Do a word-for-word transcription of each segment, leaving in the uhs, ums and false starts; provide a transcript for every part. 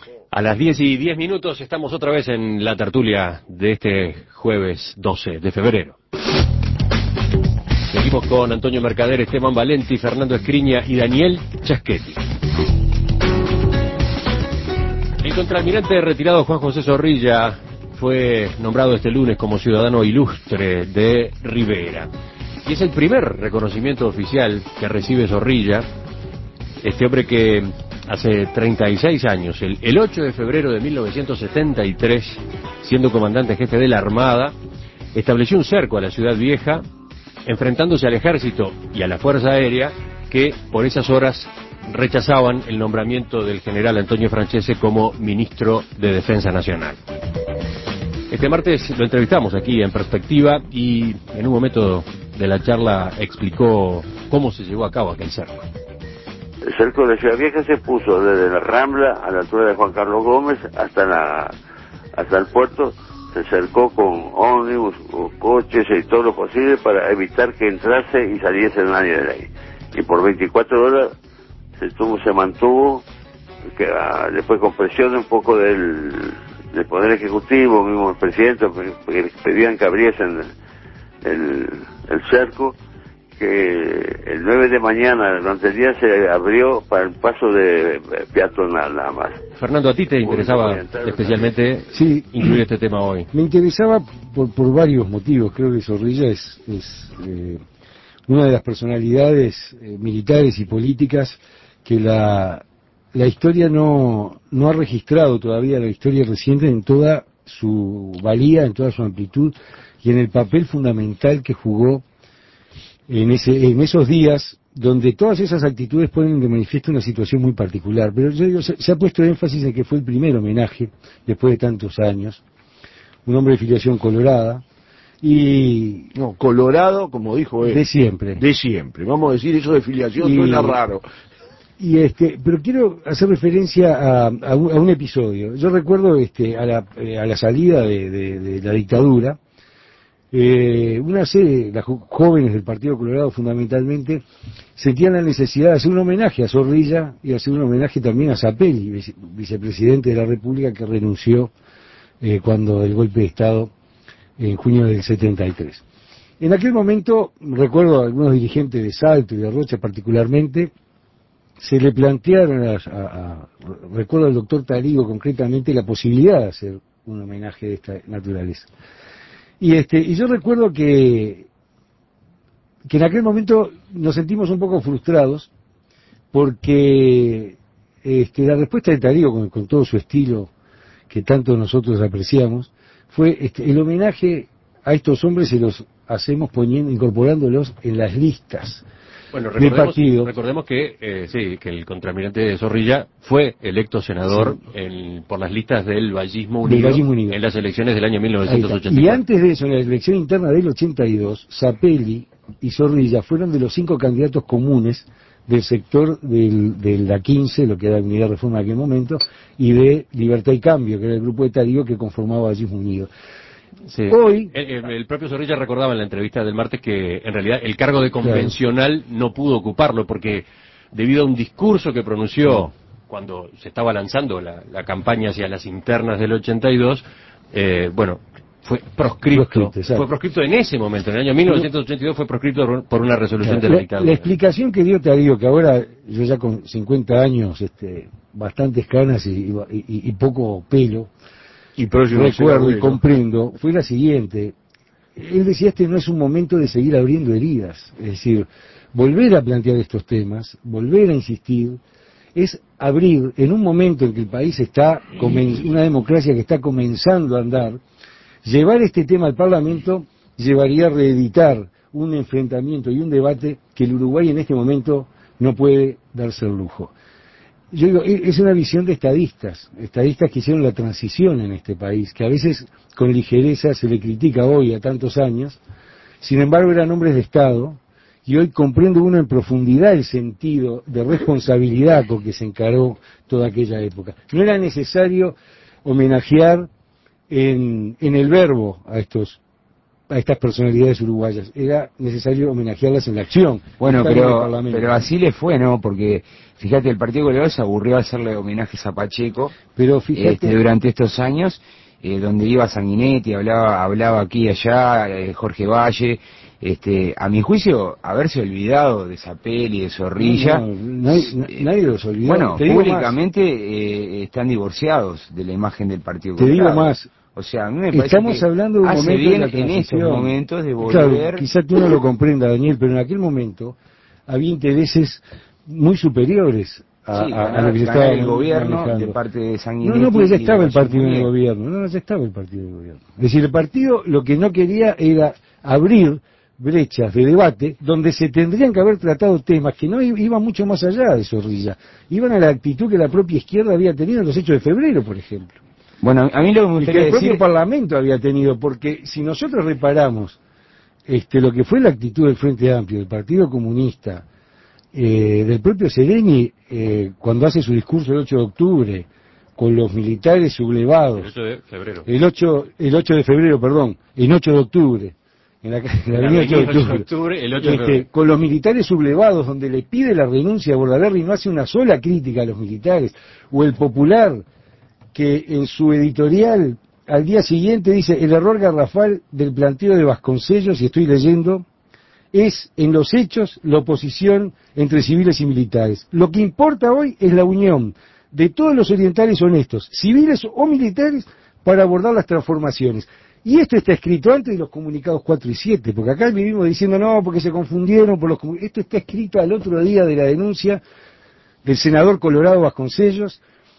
A las diez y diez minutos estamos otra vez en la tertulia de este jueves doce de febrero. Seguimos con Antonio Mercader, Esteban Valenti, Fernando Escriña y Daniel Chaschetti. El contraalmirante retirado Juan José Zorrilla fue nombrado este lunes como ciudadano ilustre de Rivera. Y es el primer reconocimiento oficial que recibe Zorrilla, este hombre que hace treinta y seis años, el, el ocho de febrero de mil novecientos setenta y tres, siendo comandante jefe de la Armada, estableció un cerco a la Ciudad Vieja, enfrentándose al ejército y a la Fuerza Aérea, que por esas horas rechazaban el nombramiento del general Antonio Francese como ministro de Defensa Nacional. Este martes lo entrevistamos aquí en Perspectiva y en un momento de la charla explicó cómo se llevó a cabo aquel cerco. El cerco de Ciudad Vieja se puso desde la Rambla a la altura de Juan Carlos Gómez hasta la hasta el puerto. Se cercó con ómnibus, o coches y todo lo posible para evitar que entrase y saliese nadie de ahí. Y por veinticuatro horas se tuvo, se mantuvo, que, ah, después con presión un poco del, del Poder Ejecutivo, mismo el presidente, que pedían que abriesen el, el, el cerco, que el nueve de mañana, durante el día, se abrió para el paso de peatonal nada más. Fernando, ¿a ti te interesaba especialmente sí, incluir este tema hoy? Me interesaba por, por varios motivos. Creo que Zorrilla es, es eh, una de las personalidades eh, militares y políticas que la, la historia no, no ha registrado todavía, la historia reciente, en toda su valía, en toda su amplitud y en el papel fundamental que jugó en ese en esos días donde todas esas actitudes ponen de manifiesto una situación muy particular. Pero yo digo, se, se ha puesto énfasis en que fue el primer homenaje después de tantos años, un hombre de filiación colorada y no, colorado, como dijo él, de siempre de siempre, vamos a decir, eso de filiación y, suena raro. Y este, pero quiero hacer referencia a, a, un, a un episodio. Yo recuerdo este a la, eh, a la salida de, de, de la dictadura, Eh, una serie, las jóvenes del Partido Colorado fundamentalmente, sentían la necesidad de hacer un homenaje a Zorrilla y hacer un homenaje también a Zapelli, vice, vicepresidente de la República, que renunció eh, cuando el golpe de Estado en junio del setenta y tres. En aquel momento, recuerdo a algunos dirigentes de Salto y de Rocha particularmente, se le plantearon, a, a, a, recuerdo al doctor Tarigo concretamente, la posibilidad de hacer un homenaje de esta naturaleza. Y este y yo recuerdo que que en aquel momento nos sentimos un poco frustrados porque este la respuesta de Tarío, con, con todo su estilo que tanto nosotros apreciamos, fue este, el homenaje a estos hombres se los hacemos poniendo, incorporándolos en las listas. Bueno, recordemos, recordemos que eh, sí, que el contraalmirante Zorrilla fue electo senador sí. en, por las listas del Vallismo Unido, Vallismo Unido en las elecciones del año mil novecientos ochenta y cuatro. Y antes de eso, en la elección interna del ochenta y dos, Zapelli y Zorrilla fueron de los cinco candidatos comunes del sector del, de la quince, lo que era Unidad Reforma en aquel momento, y de Libertad y Cambio, que era el grupo de Tarío que conformaba Vallismo Unido. Sí. Hoy el, el propio Zorrilla recordaba en la entrevista del martes que en realidad el cargo de convencional claro. no pudo ocuparlo porque debido a un discurso que pronunció cuando se estaba lanzando la, la campaña hacia las internas del ochenta y dos, eh, bueno, fue proscripto, proscripto fue proscripto en ese momento, en el año mil novecientos ochenta y dos fue proscripto por una resolución claro, de la dictadura. La, la explicación que dio Tarío, que ahora yo ya con cincuenta años, este, bastantes canas y, y, y poco pelo, y recuerdo y comprendo, fue la siguiente. Él decía, este no es un momento de seguir abriendo heridas, es decir, volver a plantear estos temas, volver a insistir, es abrir en un momento en que el país está, una democracia que está comenzando a andar, llevar este tema al Parlamento llevaría a reeditar un enfrentamiento y un debate que el Uruguay en este momento no puede darse el lujo. Yo digo, es una visión de estadistas, estadistas que hicieron la transición en este país, que a veces con ligereza se le critica hoy a tantos años, sin embargo eran hombres de Estado, y hoy comprende uno en profundidad el sentido de responsabilidad con que se encaró toda aquella época. No era necesario homenajear en, en el verbo a estos a estas personalidades uruguayas, era necesario homenajearlas en la acción. Bueno, pero, pero así le fue, ¿no? Porque fíjate, el Partido Colorado se aburrió a hacerle homenajes a Pacheco, pero fíjate, este, durante estos años, eh, donde iba Sanguinetti, hablaba, hablaba aquí y allá, eh, Jorge Valle. Este, a mi juicio, haberse olvidado de Zapelli, de Zorrilla. No, no, nadie, nadie los olvidó. Bueno, públicamente eh, están divorciados de la imagen del Partido Colorado. Te digo más. O sea, a mí me parece estamos que hablando de un hace momento bien de la en estos momentos de volver. Claro, quizá tú no lo comprendas, Daniel, pero en aquel momento había intereses muy superiores a, sí, a, ganar, a lo que se estaba el gobierno manejando. de parte de Sanguinetti. No, no, porque ya estaba el partido en el gobierno. No, no, ya estaba el partido en el gobierno. Es decir, el partido lo que no quería era abrir brechas de debate donde se tendrían que haber tratado temas que no iban mucho más allá de Zorrilla. Iban a la actitud que la propia izquierda había tenido en los hechos de febrero, por ejemplo. Bueno, a mí lo que me gustaría que el decir... propio Parlamento había tenido, porque si nosotros reparamos este, lo que fue la actitud del Frente Amplio, del Partido Comunista, eh, del propio Sereni, eh, cuando hace su discurso el ocho de octubre, con los militares sublevados... El ocho de febrero. El ocho, el ocho de febrero, perdón, el ocho de octubre. En la, en la avenida ocho de octubre, octubre, el ocho de este, con los militares sublevados, donde le pide la renuncia a Bordaberry y no hace una sola crítica a los militares, o el Popular, que en su editorial al día siguiente dice: el error garrafal del planteo de Vasconcellos, y estoy leyendo, es en los hechos la oposición entre civiles y militares. Lo que importa hoy es la unión de todos los orientales honestos, civiles o militares, para abordar las transformaciones. Y esto está escrito antes de los comunicados cuatro y siete, porque acá vivimos diciendo no, porque se confundieron por los comunicados. Esto está escrito al otro día de la denuncia del senador Colorado Vasconcellos,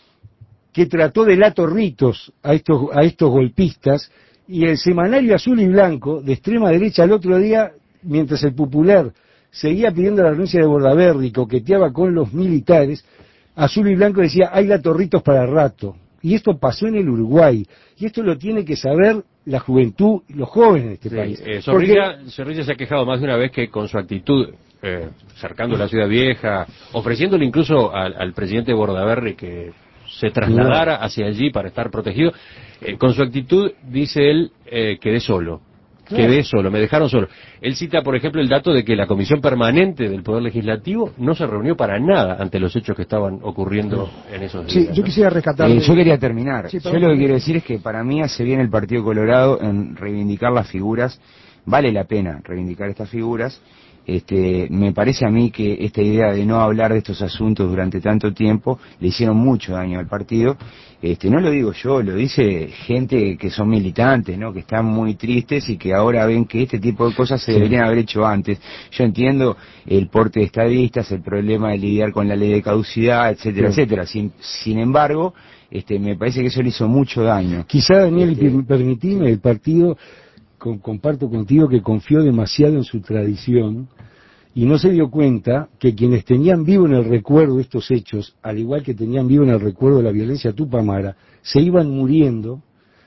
que trató de latorritos a estos, a estos golpistas, y el semanario Azul y Blanco, de extrema derecha, al otro día, mientras el Popular seguía pidiendo la renuncia de Bordaberry, coqueteaba con los militares, Azul y Blanco decía: hay latorritos para rato. Y esto pasó en el Uruguay, y esto lo tiene que saber la juventud, los jóvenes de este sí, país. Eh, Zorrilla, Porque... Zorrilla se ha quejado más de una vez que con su actitud, eh, cercando la Ciudad Vieja, ofreciéndole incluso al, al presidente Bordaberry que se trasladara hacia allí para estar protegido, eh, con su actitud, dice él, eh, quedé solo. Claro. Quedé solo, me dejaron solo. Él cita, por ejemplo, el dato de que la Comisión Permanente del Poder Legislativo no se reunió para nada ante los hechos que estaban ocurriendo en esos días. Sí, yo quisiera rescatar... Eh, yo quería terminar. Sí, yo lo que quiero decir es que para mí hace bien el Partido Colorado en reivindicar las figuras. Vale la pena reivindicar estas figuras. Este, me parece a mí que esta idea de no hablar de estos asuntos durante tanto tiempo le hicieron mucho daño al partido. Este, no lo digo yo, lo dice gente que son militantes, ¿no? Que están muy tristes y que ahora ven que este tipo de cosas se sí. deberían haber hecho antes. Yo entiendo el porte de estadistas, el problema de lidiar con la ley de caducidad, etcétera, sí. etcétera. Sin, sin embargo, este, me parece que eso le hizo mucho daño. Quizá, Daniel, este... permitime, el partido, con, comparto contigo que confió demasiado en su tradición y no se dio cuenta que quienes tenían vivo en el recuerdo estos hechos, al igual que tenían vivo en el recuerdo la violencia tupamara, se iban muriendo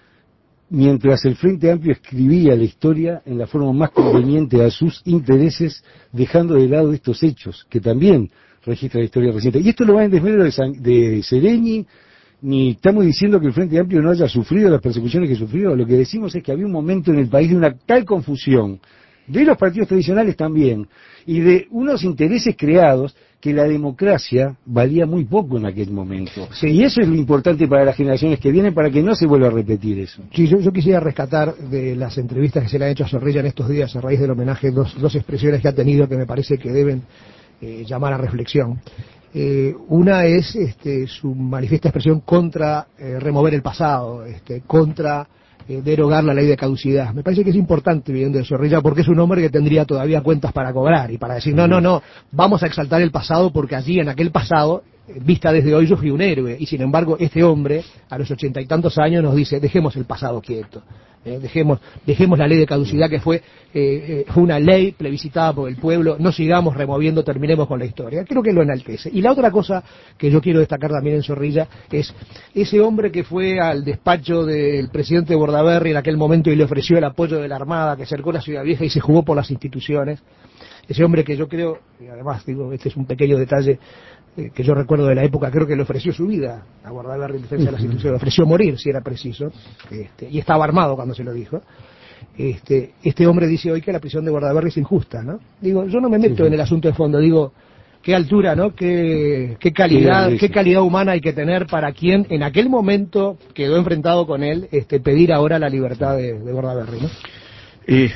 mientras el Frente Amplio escribía la historia en la forma más conveniente a sus intereses, dejando de lado estos hechos, que también registra la historia reciente. Y esto no va en desmedro de, San, de Sereni, ni estamos diciendo que el Frente Amplio no haya sufrido las persecuciones que sufrió. Lo que decimos es que había un momento en el país de una tal confusión, de los partidos tradicionales también, y de unos intereses creados, que la democracia valía muy poco en aquel momento. Sí. Y eso es lo importante para las generaciones que vienen, para que no se vuelva a repetir eso. Sí, yo, yo quisiera rescatar de las entrevistas que se le han hecho a Zorrilla en estos días, a raíz del homenaje, dos, dos expresiones que ha tenido que me parece que deben eh, llamar a reflexión. Eh, una es este, su manifiesta expresión contra eh, remover el pasado, este, contra... derogar la ley de caducidad. Me parece que es importante, viendo de Zorrilla, porque es un hombre que tendría todavía cuentas para cobrar y para decir, no, no, no, vamos a exaltar el pasado porque allí, en aquel pasado, vista desde hoy, yo fui un héroe. Y sin embargo, este hombre, a los ochenta y tantos años, nos dice, dejemos el pasado quieto. Eh, dejemos, dejemos la ley de caducidad, que fue, eh, eh, fue una ley plebiscitada por el pueblo, no sigamos removiendo, terminemos con la historia. Creo que lo enaltece. Y la otra cosa que yo quiero destacar también en Zorrilla es ese hombre que fue al despacho del presidente Bordaberry en aquel momento y le ofreció el apoyo de la Armada, que cercó la Ciudad Vieja y se jugó por las instituciones. Ese hombre que yo creo, y además digo, este es un pequeño detalle eh, que yo recuerdo de la época, creo que le ofreció su vida a Bordaberry en defensa de las instituciones, le ofreció morir si era preciso, este, y estaba armado cuando se lo dijo. este, este hombre dice hoy que la prisión de Bordaberry es injusta, ¿no? Digo, yo no me meto sí, sí. en el asunto de fondo, digo, qué altura, ¿no? Qué, qué calidad, qué calidad humana hay que tener para quien en aquel momento quedó enfrentado con él, este, pedir ahora la libertad de, de Bordaberry, ¿no? Eh,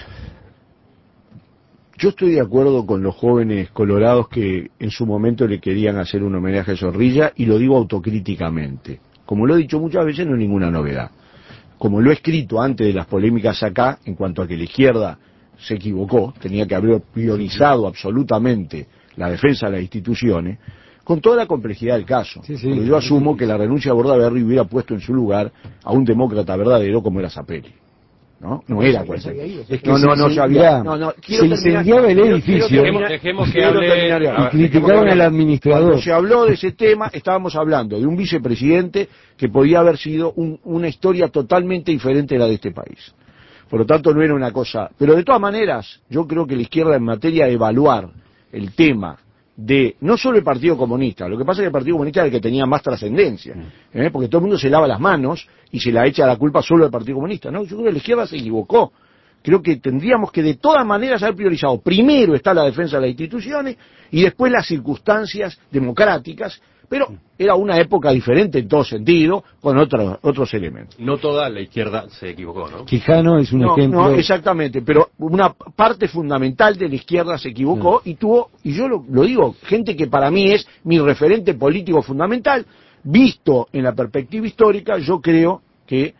yo estoy de acuerdo con los jóvenes colorados que en su momento le querían hacer un homenaje a Zorrilla, y lo digo autocríticamente. Como lo he dicho muchas veces, no es ninguna novedad. Como lo he escrito antes de las polémicas acá, en cuanto a que la izquierda se equivocó, tenía que haber priorizado absolutamente la defensa de las instituciones, con toda la complejidad del caso. Sí, sí, porque yo asumo que la renuncia a Bordaberry hubiera puesto en su lugar a un demócrata verdadero como era Zapelli. ¿No? No era cualquier. Es que no, no, no, ya había. No, no, se incendiaba el edificio. Dejemos, dejemos que hable. Y criticaban al administrador. Cuando se habló de ese tema, estábamos hablando de un vicepresidente que podía haber sido un, una historia totalmente diferente a la de este país. Por lo tanto, no era una cosa. Pero de todas maneras, yo creo que la izquierda, en materia de evaluar el tema de no solo el Partido Comunista, lo que pasa es que el Partido Comunista es el que tenía más trascendencia, ¿eh? Porque todo el mundo se lava las manos y se la echa la culpa solo al Partido Comunista. No, yo creo que la izquierda se equivocó. Creo que tendríamos que de todas maneras haber priorizado. Primero está la defensa de las instituciones y después las circunstancias democráticas, pero era una época diferente en todo sentido, con otros otros elementos. No toda la izquierda se equivocó, ¿no? Quijano es un no, ejemplo. No, exactamente, pero una parte fundamental de la izquierda se equivocó, sí. y tuvo, y yo lo, lo digo, gente que para mí es mi referente político fundamental, visto en la perspectiva histórica, yo creo que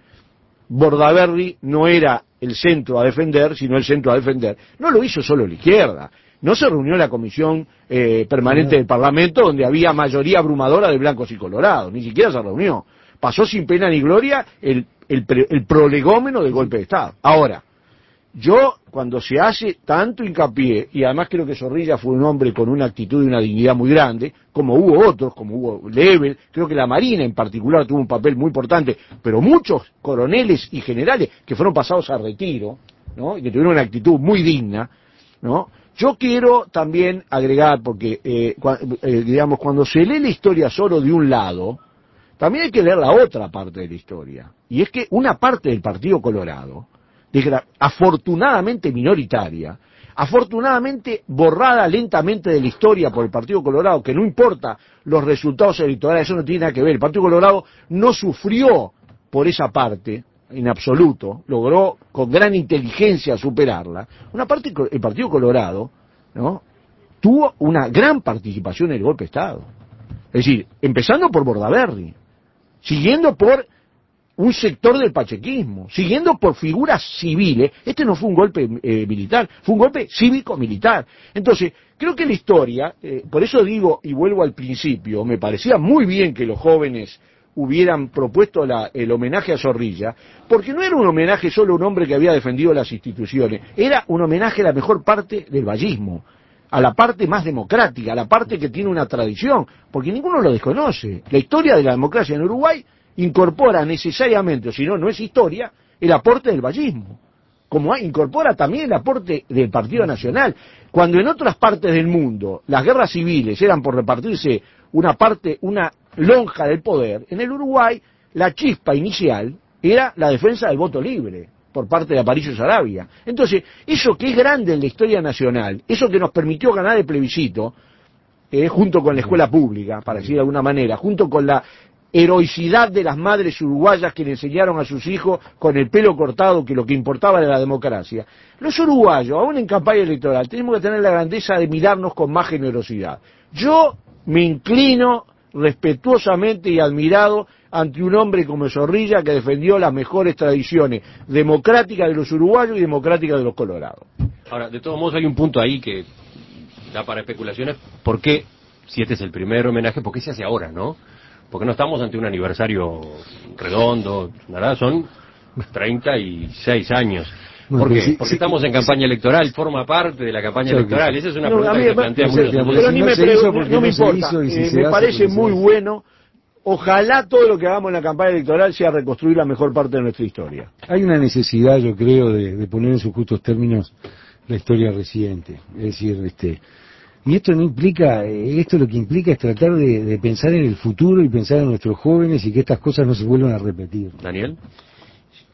Bordaberry no era el centro a defender, sino el centro a defender. No lo hizo solo la izquierda. No se reunió la comisión eh, permanente del Parlamento, donde había mayoría abrumadora de blancos y colorados, ni siquiera se reunió. Pasó sin pena ni gloria el, el, el prolegómeno del golpe de Estado. Ahora, yo, cuando se hace tanto hincapié, y además creo que Zorrilla fue un hombre con una actitud y una dignidad muy grande, como hubo otros, como hubo Lebel, creo que la Marina en particular tuvo un papel muy importante, pero muchos coroneles y generales que fueron pasados a retiro, ¿no? Y que tuvieron una actitud muy digna, ¿no? Yo quiero también agregar, porque, eh, cu- eh, digamos, cuando se lee la historia solo de un lado, también hay que leer la otra parte de la historia. Y es que una parte del Partido Colorado, afortunadamente minoritaria, afortunadamente borrada lentamente de la historia por el Partido Colorado, que no importa los resultados electorales, eso no tiene nada que ver. El Partido Colorado no sufrió por esa parte, en absoluto, logró con gran inteligencia superarla. Una parte, el Partido Colorado, ¿no?, tuvo una gran participación en el golpe de Estado. Es decir, empezando por Bordaberry, siguiendo por un sector del pachequismo, siguiendo por figuras civiles. Este no fue un golpe eh, militar, fue un golpe cívico-militar. Entonces, creo que la historia, eh, por eso digo, y vuelvo al principio, me parecía muy bien que los jóvenes hubieran propuesto la, el homenaje a Zorrilla, porque no era un homenaje solo a un hombre que había defendido las instituciones, era un homenaje a la mejor parte del vallismo, a la parte más democrática, a la parte que tiene una tradición, porque ninguno lo desconoce. La historia de la democracia en Uruguay incorpora necesariamente, o si no, no es historia, el aporte del vallismo, como incorpora también el aporte del Partido Nacional. Cuando en otras partes del mundo las guerras civiles eran por repartirse una parte, una lonja del poder, en el Uruguay la chispa inicial era la defensa del voto libre por parte de Aparicio Saravia. Entonces, eso que es grande en la historia nacional, eso que nos permitió ganar el plebiscito, eh, junto con la escuela pública, para decir de alguna manera, junto con la heroicidad de las madres uruguayas que le enseñaron a sus hijos con el pelo cortado que lo que importaba era la democracia. Los uruguayos, aún en campaña electoral, tenemos que tener la grandeza de mirarnos con más generosidad. Yo me inclino respetuosamente y admirado ante un hombre como Zorrilla, que defendió las mejores tradiciones democráticas de los uruguayos y democráticas de los colorados. Ahora, de todos modos hay un punto ahí que da para especulaciones. ¿Por qué, si este es el primer homenaje, por qué se hace ahora, no? Porque no estamos ante un aniversario redondo, ¿verdad? Son treinta y seis años. ¿Por qué? Sí, Porque sí, estamos en campaña electoral, forma parte de la campaña electoral. Esa es una no, pregunta que se plantea mucho. Pero ni me, no, no me importa, eh, me parece muy bueno. Ojalá todo lo que hagamos en la campaña electoral sea reconstruir la mejor parte de nuestra historia. Hay una necesidad, yo creo, de, de poner en sus justos términos la historia reciente. Es decir, este... Y esto no implica, esto lo que implica es tratar de, de pensar en el futuro y pensar en nuestros jóvenes y que estas cosas no se vuelvan a repetir. Daniel.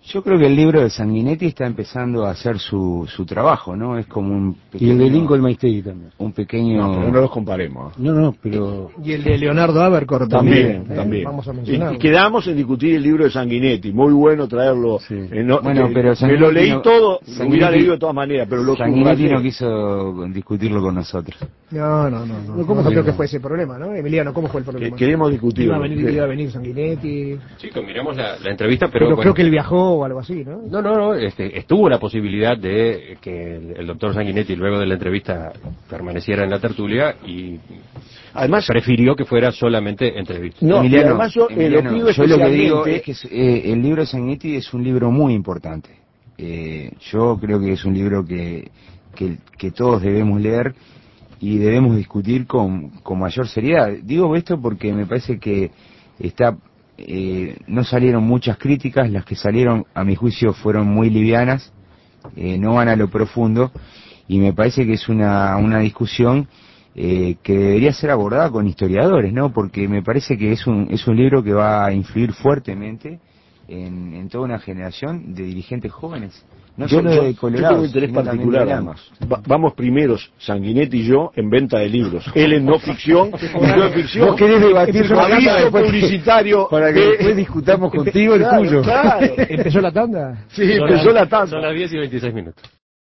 Yo creo que el libro de Sanguinetti está empezando a hacer su, su trabajo, ¿no? Es como un pequeño, y el de Lincoln Maestri también. Un pequeño... No, pero no los comparemos. No, no, pero... Y el de Leonardo Abercorn también. También, también. Eh, vamos a mencionarlo. Y, y quedamos en discutir el libro de Sanguinetti. Muy bueno traerlo. Sí. Eh, no, bueno, eh, pero me lo leí no, todo, lo hubiera leído de todas maneras, pero lo Sanguinetti no quiso discutirlo con nosotros. No, no, no. no, ¿Cómo no creo que fue ese problema, no? Emiliano, ¿cómo fue el problema? Que queremos discutir. Iba a venir, iba a venir Sanguinetti. Sí, miramos la, la entrevista, pero... pero bueno, creo que él viajó o algo así, ¿no? No, no, no, este, estuvo la posibilidad de que el, el doctor Sanguinetti luego de la entrevista permaneciera en la tertulia y además prefirió que fuera solamente entrevista. No, Emiliano, además yo, Emiliano, eh, lo pido yo lo que digo especialmente... es que eh, el libro de Sanguinetti es un libro muy importante. Eh, yo creo que es un libro que, que, que todos debemos leer y debemos discutir con, con mayor seriedad. Digo esto porque me parece que está... Eh, no salieron muchas críticas, las que salieron a mi juicio fueron muy livianas, eh, no van a lo profundo y me parece que es una, una discusión eh, que debería ser abordada con historiadores, ¿no? Porque me parece que es un, es un libro que va a influir fuertemente en, en toda una generación de dirigentes jóvenes. No yo, solo yo, de Colorado, yo tengo interés particular, además. Va, vamos primeros, Sanguinetti y yo, en venta de libros. Él en no ficción, y yo en ficción. Vos querés debatir con aviso publicitario. Para que de... después discutamos contigo el claro, tuyo. Claro. ¿Empezó la tanda? Sí, empezó la tanda. Son las diez y veintiséis minutos.